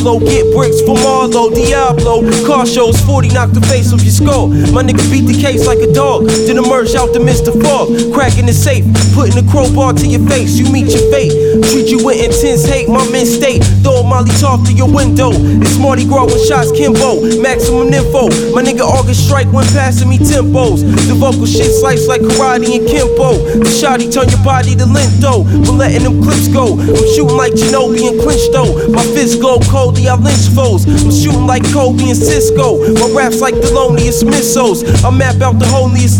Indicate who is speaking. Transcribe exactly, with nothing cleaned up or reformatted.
Speaker 1: Pablo, get bricks from Marlo, Diablo. Car shows, forty knock the face off your skull. My nigga beat the case like a dog, then emerge out the mist of fog. Cracking the safe, putting a crowbar to your face. You meet your fate, treat you with intense hate. My men state, throw a Molly talk through your window. It's Mardi Gras with shots Kimbo, maximum info. My nigga August strike when passing me tempos. The vocal shit slice like karate and Kimbo. The shotty turn your body to lint though. We're letting them clips go. I'm shooting like Ginobili and Clinch though. My fists go coldly, I lynch foes. I'm shooting like Kobe and Cisco. My raps like the loneliest missiles. I map out the holiest